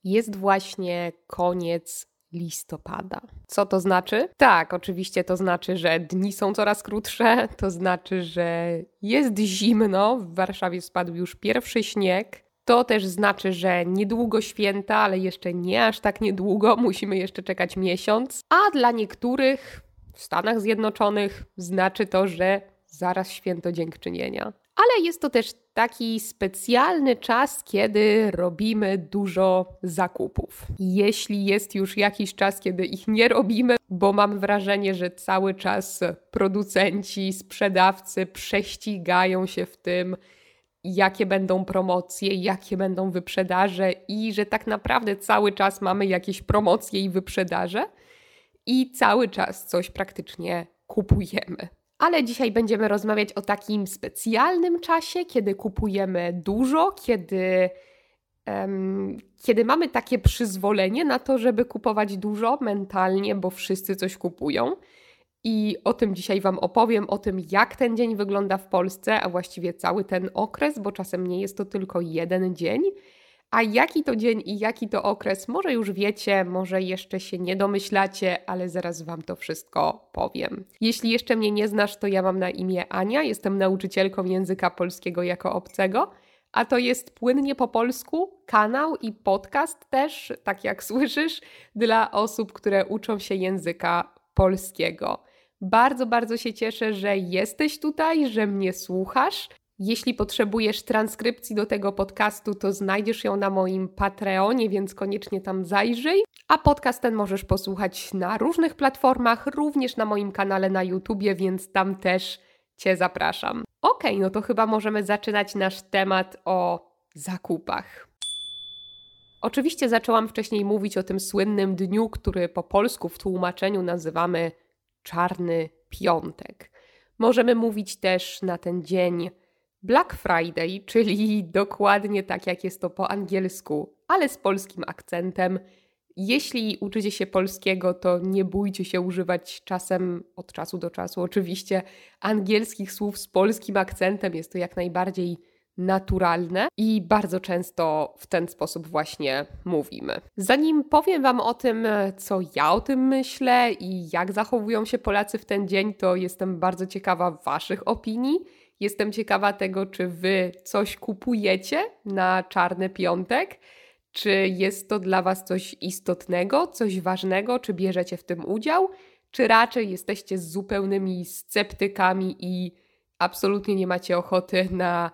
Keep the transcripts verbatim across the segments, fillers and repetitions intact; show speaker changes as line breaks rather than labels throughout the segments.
Jest właśnie koniec listopada. Co to znaczy? Tak, oczywiście to znaczy, że dni są coraz krótsze, to znaczy, że jest zimno, w Warszawie spadł już pierwszy śnieg. To też znaczy, że niedługo święta, ale jeszcze nie aż tak niedługo, musimy jeszcze czekać miesiąc. A dla niektórych w Stanach Zjednoczonych znaczy to, że zaraz święto Dziękczynienia. Ale jest to też taki specjalny czas, kiedy robimy dużo zakupów. Jeśli jest już jakiś czas, kiedy ich nie robimy, bo mam wrażenie, że cały czas producenci, sprzedawcy prześcigają się w tym, jakie będą promocje, jakie będą wyprzedaże i że tak naprawdę cały czas mamy jakieś promocje i wyprzedaże i cały czas coś praktycznie kupujemy. Ale dzisiaj będziemy rozmawiać o takim specjalnym czasie, kiedy kupujemy dużo, kiedy, um, kiedy mamy takie przyzwolenie na to, żeby kupować dużo mentalnie, bo wszyscy coś kupują. I o tym dzisiaj Wam opowiem, o tym, jak ten dzień wygląda w Polsce, a właściwie cały ten okres, bo czasem nie jest to tylko jeden dzień. A jaki to dzień i jaki to okres, może już wiecie, może jeszcze się nie domyślacie, ale zaraz Wam to wszystko powiem. Jeśli jeszcze mnie nie znasz, to ja mam na imię Ania, jestem nauczycielką języka polskiego jako obcego, a to jest Płynnie po polsku, kanał i podcast też, tak jak słyszysz, dla osób, które uczą się języka polskiego. Bardzo, bardzo się cieszę, że jesteś tutaj, że mnie słuchasz. Jeśli potrzebujesz transkrypcji do tego podcastu, to znajdziesz ją na moim Patreonie, więc koniecznie tam zajrzyj. A podcast ten możesz posłuchać na różnych platformach, również na moim kanale na YouTubie, więc tam też Cię zapraszam. Okej, okay, no to chyba możemy zaczynać nasz temat o zakupach. Oczywiście zaczęłam wcześniej mówić o tym słynnym dniu, który po polsku w tłumaczeniu nazywamy Czarny Piątek. Możemy mówić też na ten dzień Black Friday, czyli dokładnie tak jak jest to po angielsku, ale z polskim akcentem. Jeśli uczycie się polskiego, to nie bójcie się używać czasem, od czasu do czasu oczywiście, angielskich słów z polskim akcentem. Jest to jak najbardziej naturalne i bardzo często w ten sposób właśnie mówimy. Zanim powiem Wam o tym, co ja o tym myślę i jak zachowują się Polacy w ten dzień, to jestem bardzo ciekawa Waszych opinii. Jestem ciekawa tego, czy Wy coś kupujecie na Czarny Piątek, czy jest to dla Was coś istotnego, coś ważnego, czy bierzecie w tym udział, czy raczej jesteście zupełnymi sceptykami i absolutnie nie macie ochoty na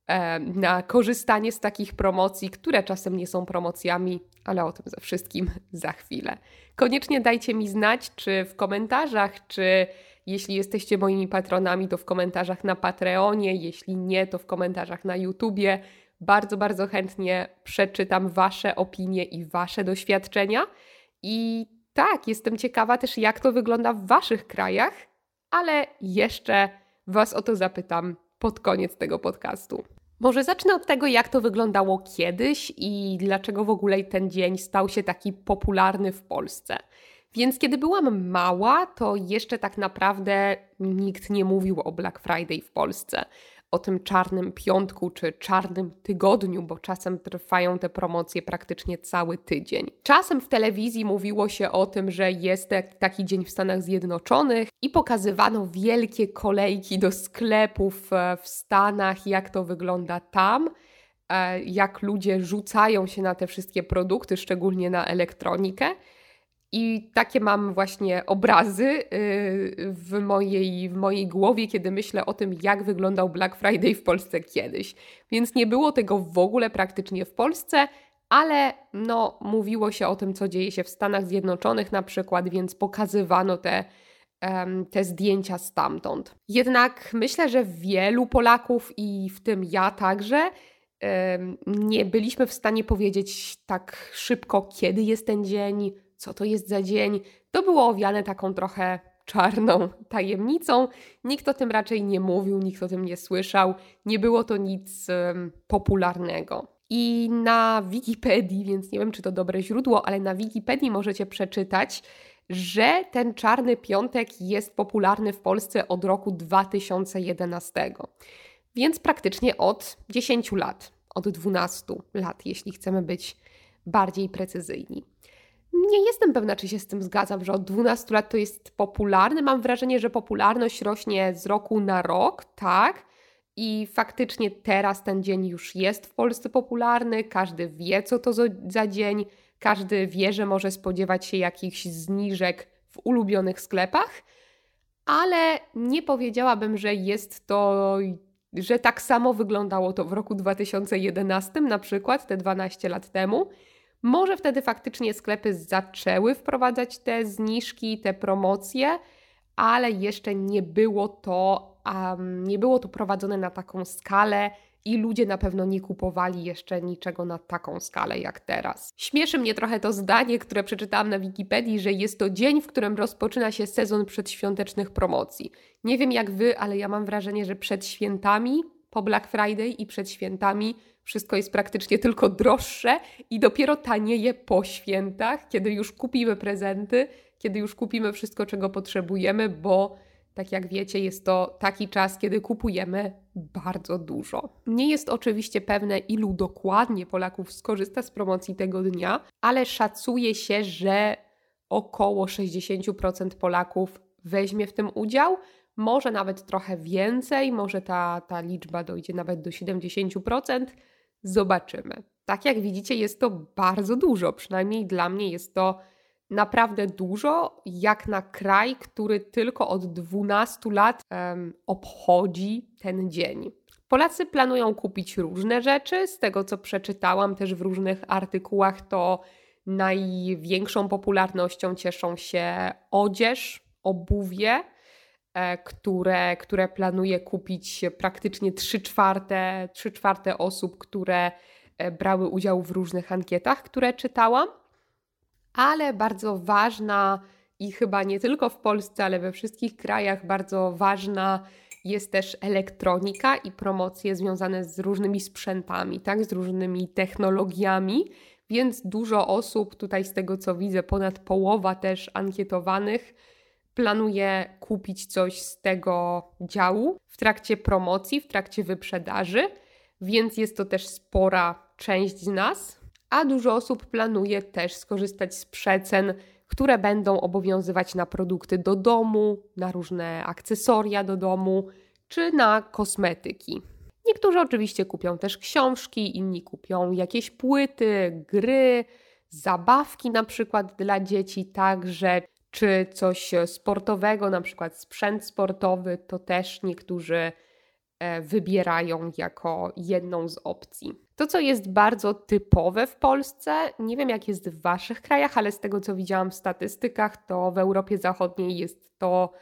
na korzystanie z takich promocji, które czasem nie są promocjami, ale o tym ze wszystkim za chwilę. Koniecznie dajcie mi znać, czy w komentarzach, czy jeśli jesteście moimi patronami, to w komentarzach na Patreonie, jeśli nie, to w komentarzach na YouTubie. Bardzo, bardzo chętnie przeczytam Wasze opinie i Wasze doświadczenia. I tak, jestem ciekawa też, jak to wygląda w Waszych krajach, ale jeszcze Was o to zapytam pod koniec tego podcastu. Może zacznę od tego, jak to wyglądało kiedyś i dlaczego w ogóle ten dzień stał się taki popularny w Polsce. Więc kiedy byłam mała, to jeszcze tak naprawdę nikt nie mówił o Black Friday w Polsce. O tym czarnym piątku czy czarnym tygodniu, bo czasem trwają te promocje praktycznie cały tydzień. Czasem w telewizji mówiło się o tym, że jest taki dzień w Stanach Zjednoczonych i pokazywano wielkie kolejki do sklepów w Stanach, jak to wygląda tam, jak ludzie rzucają się na te wszystkie produkty, szczególnie na elektronikę. I takie mam właśnie obrazy w mojej, w mojej głowie, kiedy myślę o tym, jak wyglądał Black Friday w Polsce kiedyś. Więc nie było tego w ogóle praktycznie w Polsce, ale no, mówiło się o tym, co dzieje się w Stanach Zjednoczonych na przykład, więc pokazywano te, um, te zdjęcia stamtąd. Jednak myślę, że wielu Polaków i w tym ja także um, nie byliśmy w stanie powiedzieć tak szybko, kiedy jest ten dzień, co to jest za dzień. To było owiane taką trochę czarną tajemnicą. Nikt o tym raczej nie mówił, nikt o tym nie słyszał. Nie było to nic um, popularnego. I na Wikipedii, więc nie wiem, czy to dobre źródło, ale na Wikipedii możecie przeczytać, że ten Czarny Piątek jest popularny w Polsce od roku dwa tysiące jedenastego. Więc praktycznie od dziesięciu lat, od dwunastu lat, jeśli chcemy być bardziej precyzyjni. Nie jestem pewna, czy się z tym zgadzam, że od dwunastu lat to jest popularne. Mam wrażenie, że popularność rośnie z roku na rok, tak? I faktycznie teraz ten dzień już jest w Polsce popularny. Każdy wie, co to za dzień. Każdy wie, że może spodziewać się jakichś zniżek w ulubionych sklepach. Ale nie powiedziałabym, że jest to, że tak samo wyglądało to w roku dwa tysiące jedenastym, na przykład te dwanaście lat temu. Może wtedy faktycznie sklepy zaczęły wprowadzać te zniżki, te promocje, ale jeszcze nie było to, um, nie było to prowadzone na taką skalę i ludzie na pewno nie kupowali jeszcze niczego na taką skalę jak teraz. Śmieszy mnie trochę to zdanie, które przeczytałam na Wikipedii, że jest to dzień, w którym rozpoczyna się sezon przedświątecznych promocji. Nie wiem jak wy, ale ja mam wrażenie, że przed świętami, po Black Friday i przed świętami wszystko jest praktycznie tylko droższe i dopiero tanieje po świętach, kiedy już kupimy prezenty, kiedy już kupimy wszystko, czego potrzebujemy, bo tak jak wiecie, jest to taki czas, kiedy kupujemy bardzo dużo. Nie jest oczywiście pewne, ilu dokładnie Polaków skorzysta z promocji tego dnia, ale szacuje się, że około sześćdziesiąt procent Polaków weźmie w tym udział. Może nawet trochę więcej, może ta, ta liczba dojdzie nawet do siedemdziesiąt procent. Zobaczymy. Tak jak widzicie, jest to bardzo dużo, przynajmniej dla mnie jest to naprawdę dużo, jak na kraj, który tylko od dwunastu lat um, obchodzi ten dzień. Polacy planują kupić różne rzeczy, z tego co przeczytałam też w różnych artykułach, to największą popularnością cieszą się odzież, obuwie, Które, które planuje kupić praktycznie trzy czwarte, trzy czwarte osób, które brały udział w różnych ankietach, które czytałam. Ale bardzo ważna i chyba nie tylko w Polsce, ale we wszystkich krajach bardzo ważna jest też elektronika i promocje związane z różnymi sprzętami, tak, z różnymi technologiami, więc dużo osób, tutaj z tego co widzę, ponad połowa też ankietowanych, planuje kupić coś z tego działu w trakcie promocji, w trakcie wyprzedaży, więc jest to też spora część z nas, a dużo osób planuje też skorzystać z przecen, które będą obowiązywać na produkty do domu, na różne akcesoria do domu, czy na kosmetyki. Niektórzy oczywiście kupią też książki, inni kupią jakieś płyty, gry, zabawki na przykład dla dzieci, także czy coś sportowego, na przykład sprzęt sportowy, to też niektórzy wybierają jako jedną z opcji. To, co jest bardzo typowe w Polsce, nie wiem jak jest w waszych krajach, ale z tego, co widziałam w statystykach, to w Europie Zachodniej jest to,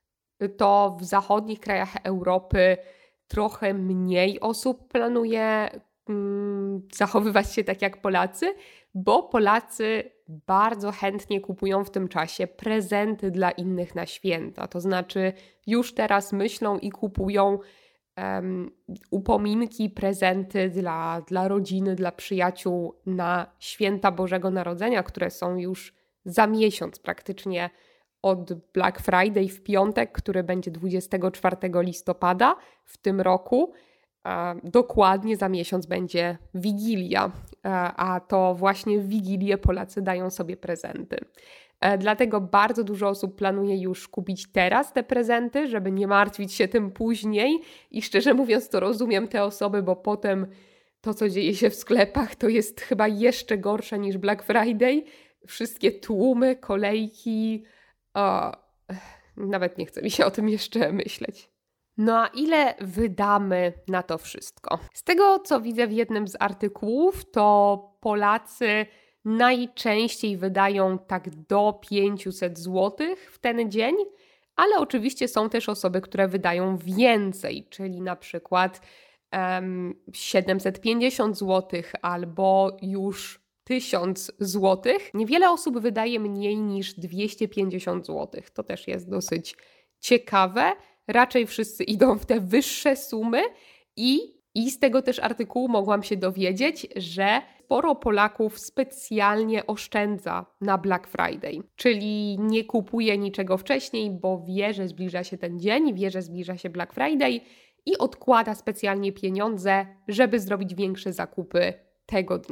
to w zachodnich krajach Europy trochę mniej osób planuje mm, zachowywać się tak jak Polacy, bo Polacy bardzo chętnie kupują w tym czasie prezenty dla innych na święta. To znaczy już teraz myślą i kupują um, upominki, prezenty dla, dla rodziny, dla przyjaciół na święta Bożego Narodzenia, które są już za miesiąc praktycznie od Black Friday w piątek, który będzie dwudziestego czwartego listopada w tym roku. Dokładnie za miesiąc będzie Wigilia, a to właśnie w Wigilię Polacy dają sobie prezenty. Dlatego bardzo dużo osób planuje już kupić teraz te prezenty, żeby nie martwić się tym później i szczerze mówiąc to rozumiem te osoby, bo potem to, co dzieje się w sklepach, to jest chyba jeszcze gorsze niż Black Friday. Wszystkie tłumy, kolejki, o, nawet nie chce mi się o tym jeszcze myśleć. No a ile wydamy na to wszystko? Z tego, co widzę w jednym z artykułów, to Polacy najczęściej wydają tak do pięćset złotych w ten dzień, ale oczywiście są też osoby, które wydają więcej, czyli na przykład um, siedemset pięćdziesiąt złotych albo już tysiąc złotych. Niewiele osób wydaje mniej niż dwieście pięćdziesiąt złotych. To też jest dosyć ciekawe. Raczej wszyscy idą w te wyższe sumy i, i z tego też artykułu mogłam się dowiedzieć, że sporo Polaków specjalnie oszczędza na Black Friday, czyli nie kupuje niczego wcześniej, bo wie, że zbliża się ten dzień, wie, że zbliża się Black Friday i odkłada specjalnie pieniądze, żeby zrobić większe zakupy tego dnia.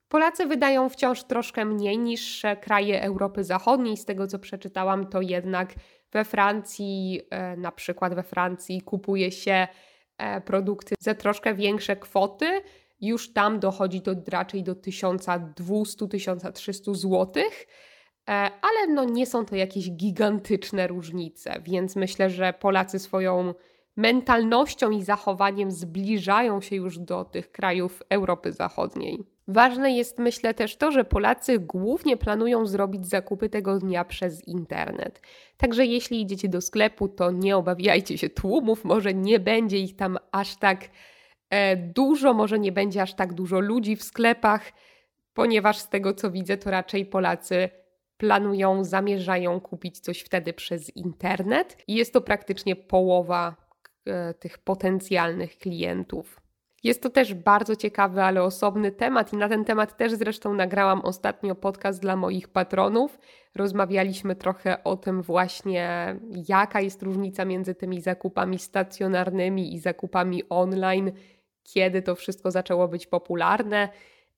Polacy wydają wciąż troszkę mniej niż kraje Europy Zachodniej. Z tego, co przeczytałam, to jednak we Francji, na przykład we Francji kupuje się produkty za troszkę większe kwoty. Już tam dochodzi to raczej do tysiąc dwieście do tysiąc trzysta złotych. Ale no nie są to jakieś gigantyczne różnice, więc myślę, że Polacy swoją mentalnością i zachowaniem zbliżają się już do tych krajów Europy Zachodniej. Ważne jest, myślę, też to, że Polacy głównie planują zrobić zakupy tego dnia przez internet. Także jeśli idziecie do sklepu, to nie obawiajcie się tłumów, może nie będzie ich tam aż tak e, dużo, może nie będzie aż tak dużo ludzi w sklepach, ponieważ z tego, co widzę, to raczej Polacy planują, zamierzają kupić coś wtedy przez internet i jest to praktycznie połowa e, tych potencjalnych klientów. Jest to też bardzo ciekawy, ale osobny temat i na ten temat też zresztą nagrałam ostatnio podcast dla moich patronów. Rozmawialiśmy trochę o tym właśnie, jaka jest różnica między tymi zakupami stacjonarnymi i zakupami online, kiedy to wszystko zaczęło być popularne.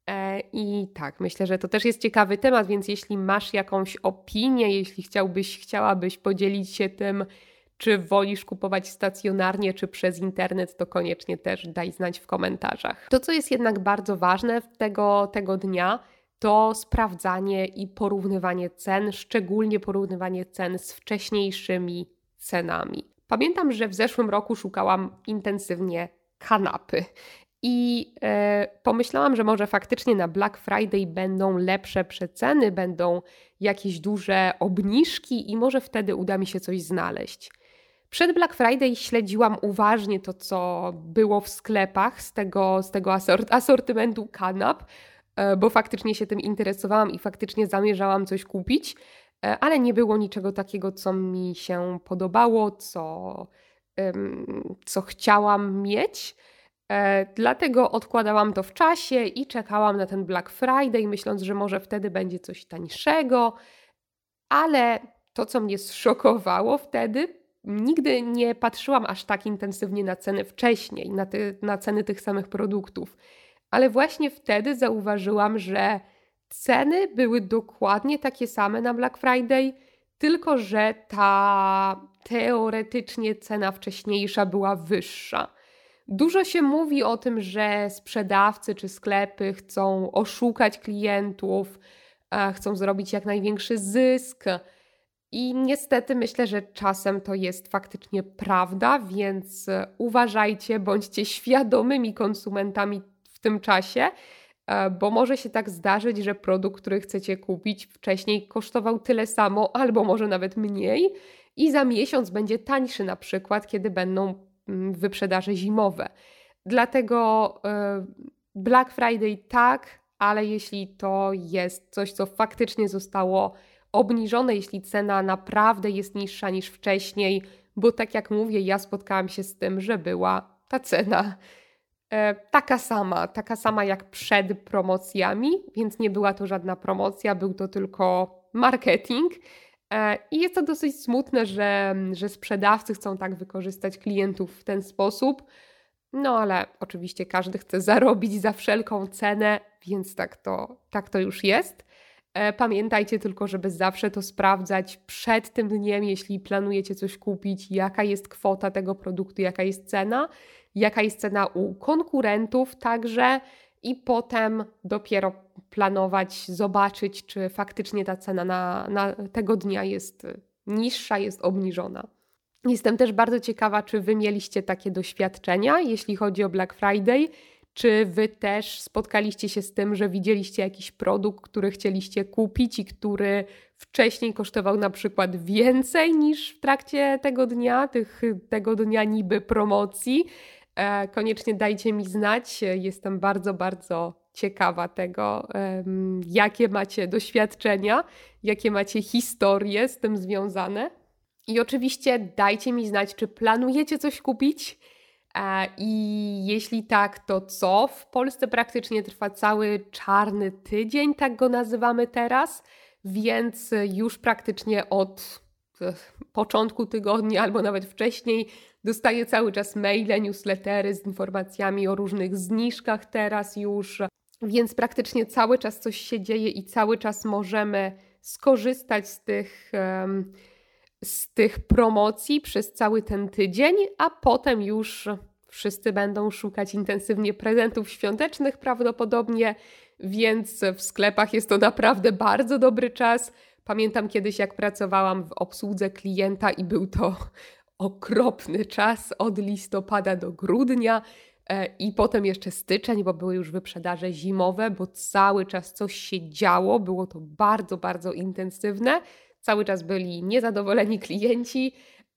I tak, myślę, że to też jest ciekawy temat, więc jeśli masz jakąś opinię, jeśli chciałbyś, chciałabyś podzielić się tym, czy wolisz kupować stacjonarnie, czy przez internet, to koniecznie też daj znać w komentarzach. To, co jest jednak bardzo ważne tego, tego dnia, to sprawdzanie i porównywanie cen, szczególnie porównywanie cen z wcześniejszymi cenami. Pamiętam, że w zeszłym roku szukałam intensywnie kanapy. I e, pomyślałam, że może faktycznie na Black Friday będą lepsze przeceny, będą jakieś duże obniżki i może wtedy uda mi się coś znaleźć. Przed Black Friday śledziłam uważnie to, co było w sklepach z tego, z tego asort- asortymentu kanap, e, bo faktycznie się tym interesowałam i faktycznie zamierzałam coś kupić, e, ale nie było niczego takiego, co mi się podobało, co, ym, co chciałam mieć. E, dlatego odkładałam to w czasie i czekałam na ten Black Friday, myśląc, że może wtedy będzie coś tańszego, ale to, co mnie zszokowało wtedy, nigdy nie patrzyłam aż tak intensywnie na ceny wcześniej, na, ty, na ceny tych samych produktów, ale właśnie wtedy zauważyłam, że ceny były dokładnie takie same na Black Friday, tylko że ta teoretycznie cena wcześniejsza była wyższa. Dużo się mówi o tym, że sprzedawcy czy sklepy chcą oszukać klientów, chcą zrobić jak największy zysk i niestety myślę, że czasem to jest faktycznie prawda, więc uważajcie, bądźcie świadomymi konsumentami w tym czasie, bo może się tak zdarzyć, że produkt, który chcecie kupić wcześniej kosztował tyle samo albo może nawet mniej i za miesiąc będzie tańszy na przykład, kiedy będą wyprzedaże zimowe. Dlatego Black Friday tak, ale jeśli to jest coś, co faktycznie zostało obniżone, jeśli cena naprawdę jest niższa niż wcześniej, bo tak jak mówię, ja spotkałam się z tym, że była ta cena e, taka sama, taka sama jak przed promocjami, więc nie była to żadna promocja, był to tylko marketing. I jest to dosyć smutne, że, że sprzedawcy chcą tak wykorzystać klientów w ten sposób. No ale oczywiście każdy chce zarobić za wszelką cenę, więc tak to, tak to już jest. Pamiętajcie tylko, żeby zawsze to sprawdzać przed tym dniem, jeśli planujecie coś kupić, jaka jest kwota tego produktu, jaka jest cena, jaka jest cena u konkurentów także i potem dopiero planować, zobaczyć, czy faktycznie ta cena na, na tego dnia jest niższa, jest obniżona. Jestem też bardzo ciekawa, czy wy mieliście takie doświadczenia, jeśli chodzi o Black Friday, czy wy też spotkaliście się z tym, że widzieliście jakiś produkt, który chcieliście kupić i który wcześniej kosztował na przykład więcej niż w trakcie tego dnia, tych, tego dnia niby promocji. E, koniecznie dajcie mi znać, jestem bardzo, bardzo ciekawa tego, um, jakie macie doświadczenia, jakie macie historie z tym związane. I oczywiście dajcie mi znać, czy planujecie coś kupić e, i jeśli tak, to co? W Polsce praktycznie trwa cały czarny tydzień, tak go nazywamy teraz, więc już praktycznie od e, początku tygodnia albo nawet wcześniej dostaję cały czas maile, newslettery z informacjami o różnych zniżkach teraz już. więc praktycznie cały czas coś się dzieje i cały czas możemy skorzystać z tych, z tych promocji przez cały ten tydzień, a potem już wszyscy będą szukać intensywnie prezentów świątecznych prawdopodobnie, więc w sklepach jest to naprawdę bardzo dobry czas. Pamiętam kiedyś, jak pracowałam w obsłudze klienta i był to okropny czas od listopada do grudnia i potem jeszcze styczeń, bo były już wyprzedaże zimowe, bo cały czas coś się działo, było to bardzo, bardzo intensywne. Cały czas byli niezadowoleni klienci,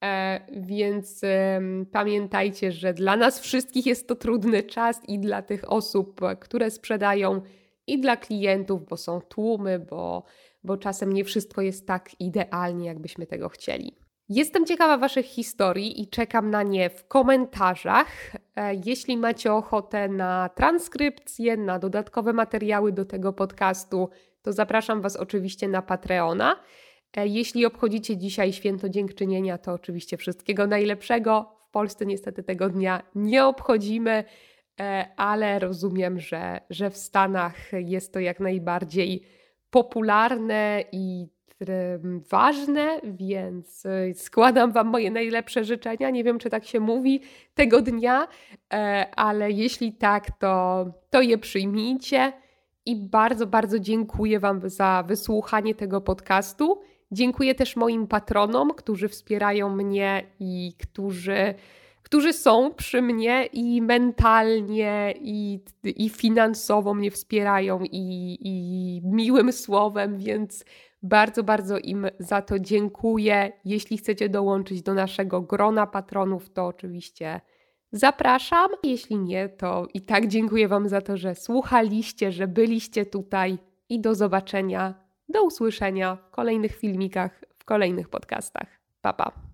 więc pamiętajcie, że dla nas wszystkich jest to trudny czas i dla tych osób, które sprzedają, i dla klientów, bo są tłumy, bo, bo czasem nie wszystko jest tak idealnie, jakbyśmy tego chcieli. Jestem ciekawa Waszych historii i czekam na nie w komentarzach. Jeśli macie ochotę na transkrypcję, na dodatkowe materiały do tego podcastu, to zapraszam Was oczywiście na Patreona. Jeśli obchodzicie dzisiaj Święto Dziękczynienia, to oczywiście wszystkiego najlepszego. W Polsce niestety tego dnia nie obchodzimy, ale rozumiem, że, że w Stanach jest to jak najbardziej popularne i ważne, więc składam Wam moje najlepsze życzenia. Nie wiem, czy tak się mówi tego dnia, ale jeśli tak, to, to je przyjmijcie i bardzo, bardzo dziękuję Wam za wysłuchanie tego podcastu. Dziękuję też moim patronom, którzy wspierają mnie i którzy, którzy są przy mnie i mentalnie, i, i finansowo mnie wspierają, i, i miłym słowem, więc bardzo, bardzo im za to dziękuję. Jeśli chcecie dołączyć do naszego grona patronów, to oczywiście zapraszam. Jeśli nie, to i tak dziękuję Wam za to, że słuchaliście, że byliście tutaj i do zobaczenia, do usłyszenia w kolejnych filmikach, w kolejnych podcastach. Pa, pa.